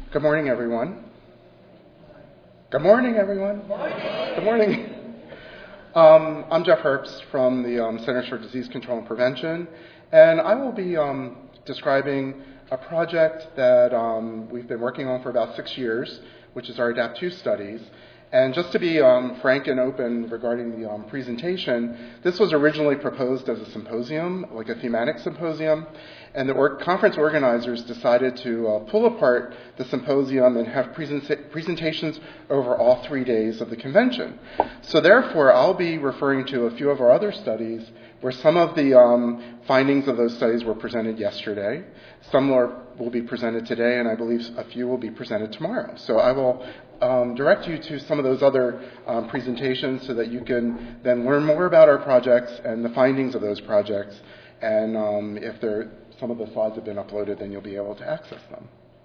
Good morning, everyone. Good morning, everyone. Good morning. I'm Jeff Herbst from the Centers for Disease Control and Prevention, and I will be describing a project that we've been working on for about 6 years, which is our ADAPT-2 studies. And just to be frank and open regarding the presentation, this was originally proposed as a symposium, like a thematic symposium, and the conference organizers decided to pull apart the symposium and have presentations over all 3 days of the convention. So therefore, I'll be referring to a few of our other studies where some of the findings of those studies were presented yesterday. Some will be presented today, and I believe a few will be presented tomorrow. So I will direct you to some of those other presentations so that you can then learn more about our projects and the findings of those projects. And if some of the slides have been uploaded, then you'll be able to access them.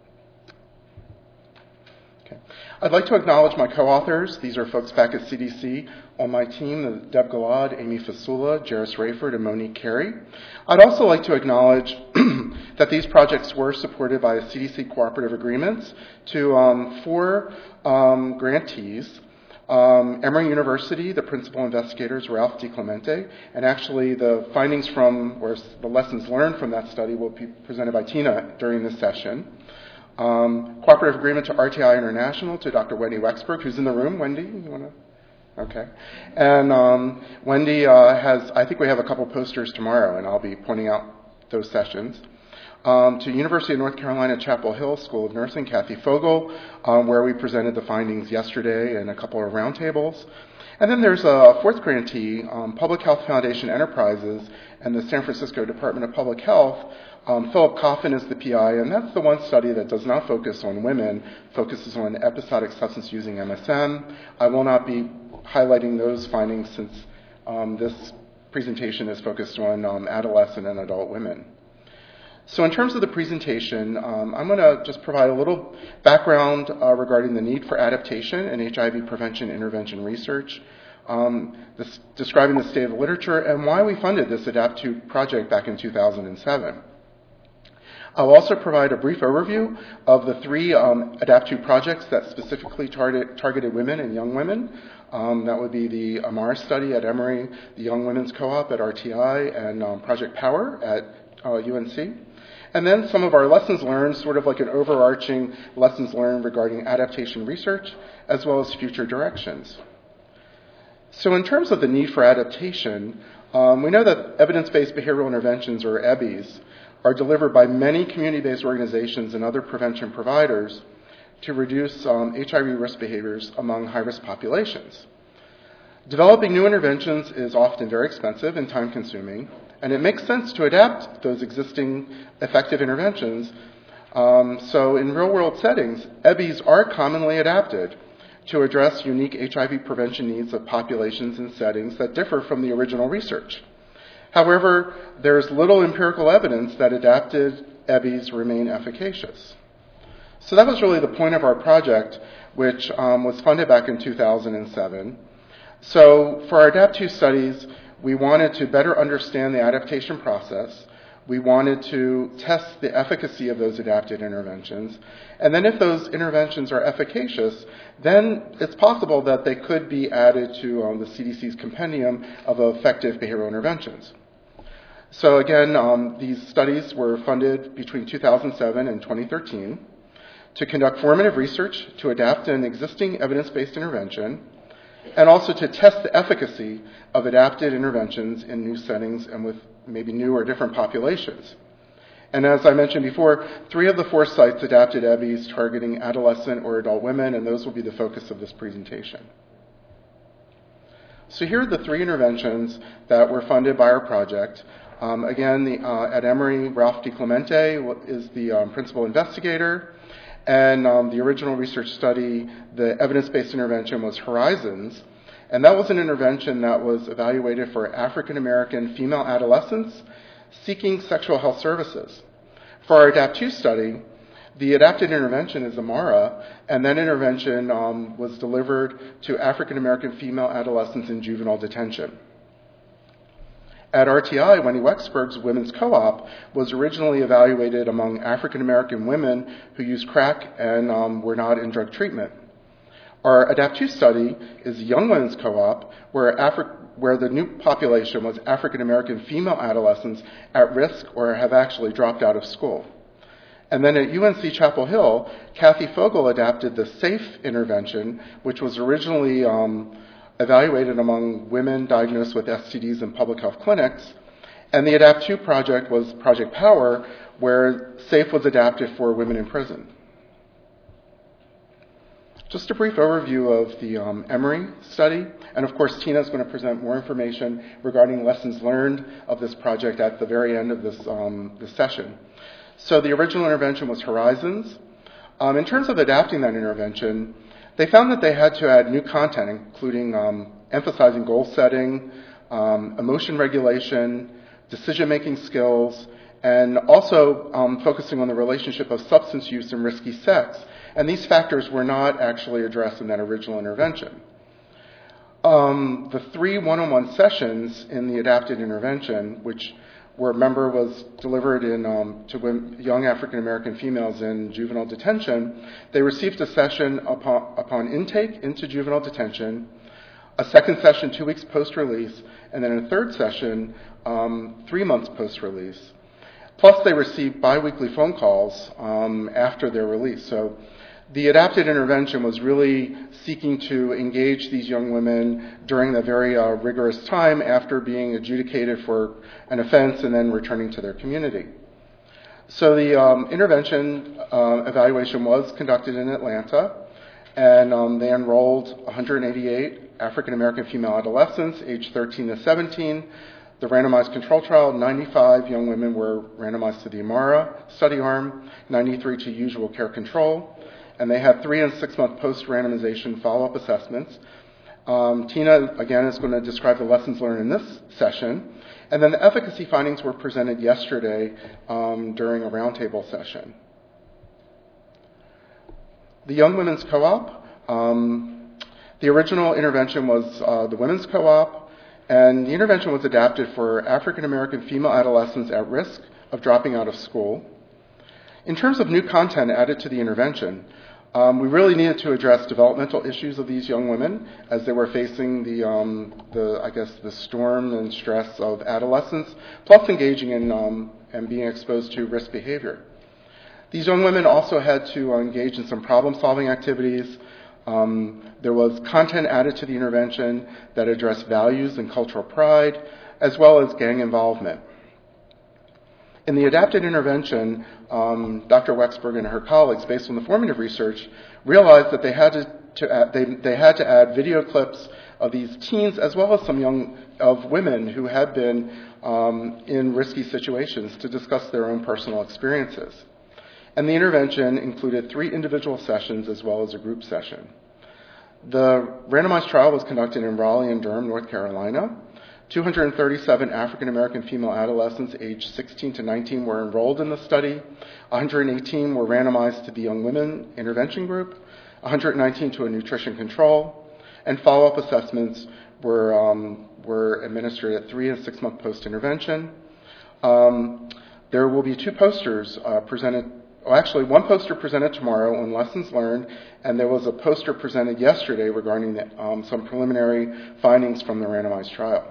Okay. I'd like to acknowledge my co-authors. These are folks back at CDC on my team, Deb Gilad, Amy Fasula, Jairus Rayford, and Monique Carey. I'd also like to acknowledge that these projects were supported by CDC cooperative agreements to 4 grantees. Emory University, the principal investigators, Ralph DiClemente, and actually the findings or the lessons learned from that study will be presented by Tina during this session. Cooperative agreement to RTI International to Dr. Wendy Wexberg, who's in the room. Wendy, you want to? Okay. And Wendy I think we have a couple posters tomorrow, and I'll be pointing out those sessions. To University of North Carolina, Chapel Hill School of Nursing, Kathy Fogel, where we presented the findings yesterday and a couple of roundtables. And then there's a 4th grantee, Public Health Foundation Enterprises and the San Francisco Department of Public Health. Philip Coffin is the PI, and that's the one study that does not focus on women, focuses on episodic substance-using MSM. I will not be highlighting those findings since this presentation is focused on adolescent and adult women. So in terms of the presentation, I'm going to just provide a little background regarding the need for adaptation in HIV prevention intervention research, describing the state of the literature, and why we funded this ADAPT-2 project back in 2007. I'll also provide a brief overview of the 3 ADAPT-2 projects that specifically targeted women and young women. That would be the AMARA study at Emory, the Young Women's Co-op at RTI, and Project Power at UNC. And then some of our lessons learned, sort of like an overarching lessons learned regarding adaptation research, as well as future directions. So in terms of the need for adaptation, we know that evidence-based behavioral interventions, or EBIs, are delivered by many community-based organizations and other prevention providers to reduce HIV risk behaviors among high-risk populations. Developing new interventions is often very expensive and time-consuming, and it makes sense to adapt those existing effective interventions. So in real-world settings, EBIs are commonly adapted to address unique HIV prevention needs of populations and settings that differ from the original research. However, there's little empirical evidence that adapted EBIs remain efficacious. So that was really the point of our project, which was funded back in 2007. So for our ADAPT-2 studies, we wanted to better understand the adaptation process. We wanted to test the efficacy of those adapted interventions. And then if those interventions are efficacious, then it's possible that they could be added to the CDC's compendium of effective behavioral interventions. So again, these studies were funded between 2007 and 2013 to conduct formative research to adapt an existing evidence-based intervention, and also to test the efficacy of adapted interventions in new settings and with maybe new or different populations. And as I mentioned before, 3 of the 4 sites adapted EBIs targeting adolescent or adult women, and those will be the focus of this presentation. So here are the 3 interventions that were funded by our project. Again, at Emory, Ralph DiClemente is the principal investigator. And the original research study, the evidence-based intervention was Horizons. And that was an intervention that was evaluated for African-American female adolescents seeking sexual health services. For our ADAPT-2 study, the adapted intervention is AMARA, and that intervention was delivered to African-American female adolescents in juvenile detention. At RTI, Wendy Wexberg's Women's Co-op was originally evaluated among African American women who used crack and were not in drug treatment. Our ADAPT-2 study is a Young Women's Co-op where the new population was African American female adolescents at risk or have actually dropped out of school. And then at UNC Chapel Hill, Kathy Fogel adapted the SAFE intervention, which was originally evaluated among women diagnosed with STDs in public health clinics. And the ADAPT-2 project was Project Power, where SAFE was adapted for women in prison. Just a brief overview of the Emory study. And of course, Tina is going to present more information regarding lessons learned of this project at the very end of this session. So the original intervention was Horizons. In terms of adapting that intervention, they found that they had to add new content, including emphasizing goal setting, emotion regulation, decision-making skills, and also focusing on the relationship of substance use and risky sex. And these factors were not actually addressed in that original intervention. The 3 one-on-one sessions in the adapted intervention, which was delivered to young African American females in juvenile detention, they received a session upon intake into juvenile detention, a second session 2 weeks post-release, and then a third session 3 months post-release. Plus, they received biweekly phone calls after their release. So the adapted intervention was really seeking to engage these young women during the very rigorous time after being adjudicated for an offense and then returning to their community. So the intervention evaluation was conducted in Atlanta, and they enrolled 188 African American female adolescents aged 13 to 17. The randomized control trial, 95 young women were randomized to the Amara study arm, 93 to usual care control. And they had 3 and 6 month post-randomization follow-up assessments. Tina, again, is going to describe the lessons learned in this session. And then the efficacy findings were presented yesterday during a roundtable session. The Young Women's Co-op. The original intervention was the Women's Co-op, and the intervention was adapted for African American female adolescents at risk of dropping out of school. In terms of new content added to the intervention, we really needed to address developmental issues of these young women as they were facing the storm and stress of adolescence, plus engaging in and being exposed to risk behavior. These young women also had to engage in some problem-solving activities. There was content added to the intervention that addressed values and cultural pride, as well as gang involvement. In the adapted intervention, Dr. Wexberg and her colleagues, based on the formative research, realized that they had to add video clips of these teens as well as of women who had been in risky situations to discuss their own personal experiences. And the intervention included 3 individual sessions as well as a group session. The randomized trial was conducted in Raleigh and Durham, North Carolina. 237 African American female adolescents aged 16 to 19 were enrolled in the study. 118 were randomized to the Young Women Intervention Group, 119 to a nutrition control, and follow-up assessments were administered at 3 and 6 month post-intervention. There will be 2 posters presented. Actually, 1 poster presented tomorrow on lessons learned, and there was a poster presented yesterday regarding some preliminary findings from the randomized trial.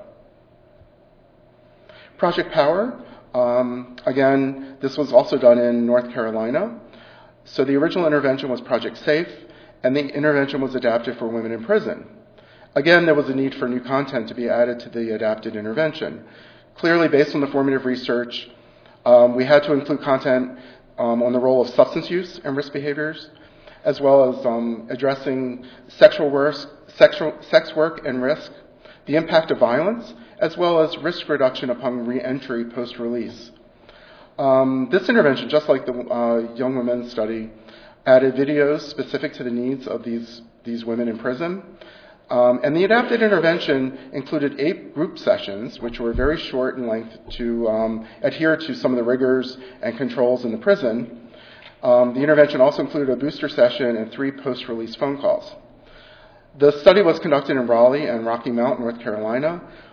Project Power, again, this was also done in North Carolina. So the original intervention was Project Safe, and the intervention was adapted for women in prison. Again, there was a need for new content to be added to the adapted intervention. Clearly, based on the formative research, we had to include content on the role of substance use and risk behaviors, as well as addressing sex work and risk, the impact of violence, as well as risk reduction upon re-entry post-release. This intervention, just like the Young Women's study, added videos specific to the needs of these women in prison. And the adapted intervention included 8 group sessions, which were very short in length to adhere to some of the rigors and controls in the prison. The intervention also included a booster session and 3 post-release phone calls. The study was conducted in Raleigh and Rocky Mount, North Carolina.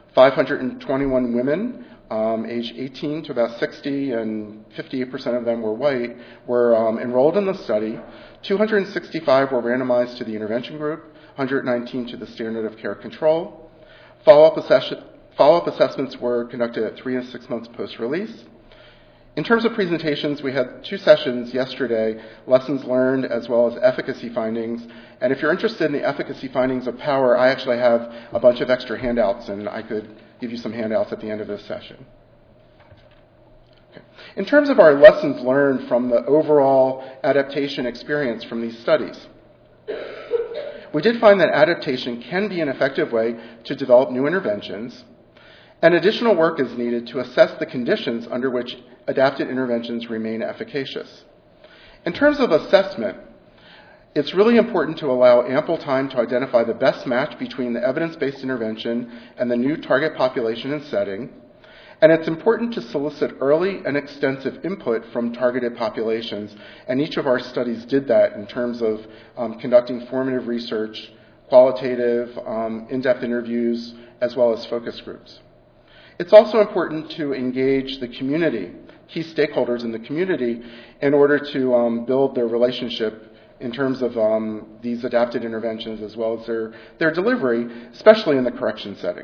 521 women, aged 18 to about 60, and 58% of them were white, were enrolled in the study. 265 were randomized to the intervention group, 119 to the standard of care control. Follow-up assessments were conducted at 3 and 6 months post-release. In terms of presentations, we had 2 sessions yesterday, lessons learned as well as efficacy findings. And if you're interested in the efficacy findings of POWER, I actually have a bunch of extra handouts, and I could give you some handouts at the end of this session. Okay. In terms of our lessons learned from the overall adaptation experience from these studies, we did find that adaptation can be an effective way to develop new interventions, and additional work is needed to assess the conditions under which adapted interventions remain efficacious. In terms of assessment, it's really important to allow ample time to identify the best match between the evidence-based intervention and the new target population and setting, and it's important to solicit early and extensive input from targeted populations, and each of our studies did that in terms of conducting formative research, qualitative, in-depth interviews, as well as focus groups. It's also important to engage the community, key stakeholders in the community, in order to build their relationship in terms of these adapted interventions as well as their delivery, especially in the correction setting.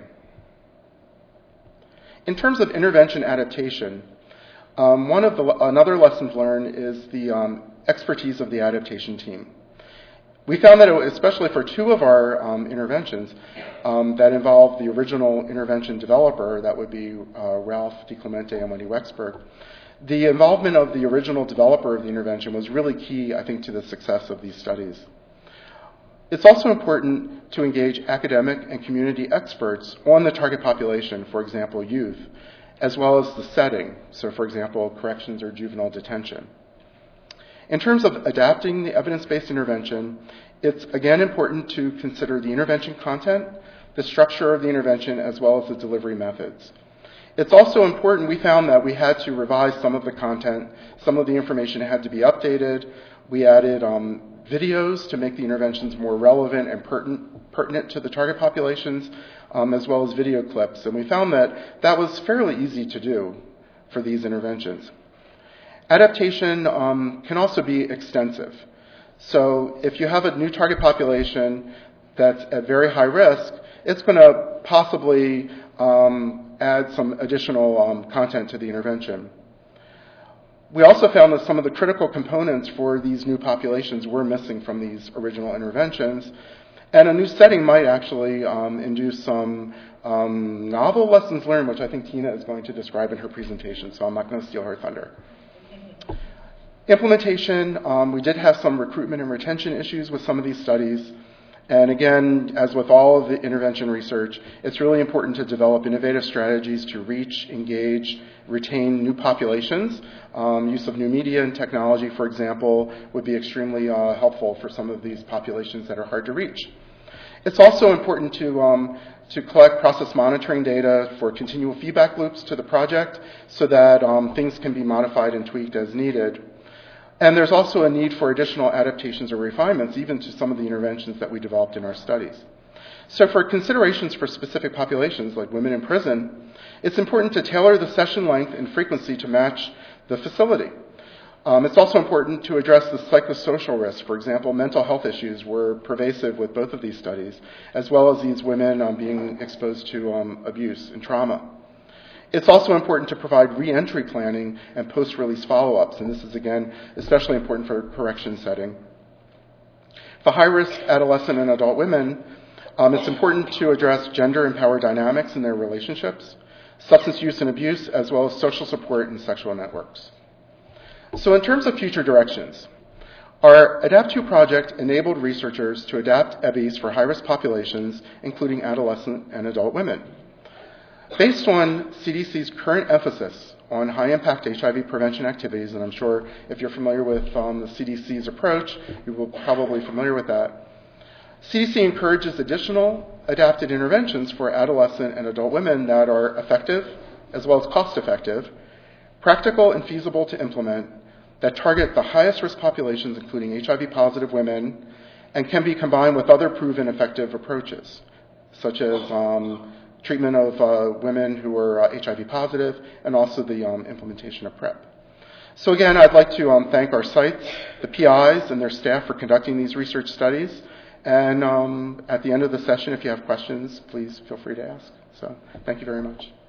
In terms of intervention adaptation, another lesson learned is the expertise of the adaptation team. We found that, especially for 2 of our interventions that involved the original intervention developer, that would be Ralph DiClemente and Wendy Wexberg, the involvement of the original developer of the intervention was really key, I think, to the success of these studies. It's also important to engage academic and community experts on the target population, for example, youth, as well as the setting, so for example, corrections or juvenile detention. In terms of adapting the evidence-based intervention, it's again important to consider the intervention content, the structure of the intervention, as well as the delivery methods. It's also important, we found that we had to revise some of the content, some of the information had to be updated. We added videos to make the interventions more relevant and pertinent to the target populations, as well as video clips. And we found that that was fairly easy to do for these interventions. Adaptation can also be extensive. So if you have a new target population that's at very high risk, it's going to possibly add some additional content to the intervention. We also found that some of the critical components for these new populations were missing from these original interventions, and a new setting might actually induce some novel lessons learned, which I think Tina is going to describe in her presentation, so I'm not going to steal her thunder. Implementation, we did have some recruitment and retention issues with some of these studies. And again, as with all of the intervention research, it's really important to develop innovative strategies to reach, engage, retain new populations. Use of new media and technology, for example, would be extremely helpful for some of these populations that are hard to reach. It's also important to collect process monitoring data for continual feedback loops to the project so that things can be modified and tweaked as needed. And there's also a need for additional adaptations or refinements, even to some of the interventions that we developed in our studies. So for considerations for specific populations, like women in prison, it's important to tailor the session length and frequency to match the facility. It's also important to address the psychosocial risks. For example, mental health issues were pervasive with both of these studies, as well as these women being exposed to abuse and trauma. It's also important to provide re-entry planning and post-release follow-ups, and this is, again, especially important for a correction setting. For high-risk adolescent and adult women, it's important to address gender and power dynamics in their relationships, substance use and abuse, as well as social support and sexual networks. So in terms of future directions, our ADAPT2 project enabled researchers to adapt EBIs for high-risk populations, including adolescent and adult women. Based on CDC's current emphasis on high-impact HIV prevention activities, and I'm sure if you're familiar with the CDC's approach, you will probably be familiar with that, CDC encourages additional adapted interventions for adolescent and adult women that are effective, as well as cost-effective, practical and feasible to implement, that target the highest risk populations, including HIV-positive women, and can be combined with other proven effective approaches, such as treatment of women who are HIV positive, and also the implementation of PrEP. So again, I'd like to thank our sites, the PIs, and their staff for conducting these research studies. And at the end of the session, if you have questions, please feel free to ask. So thank you very much.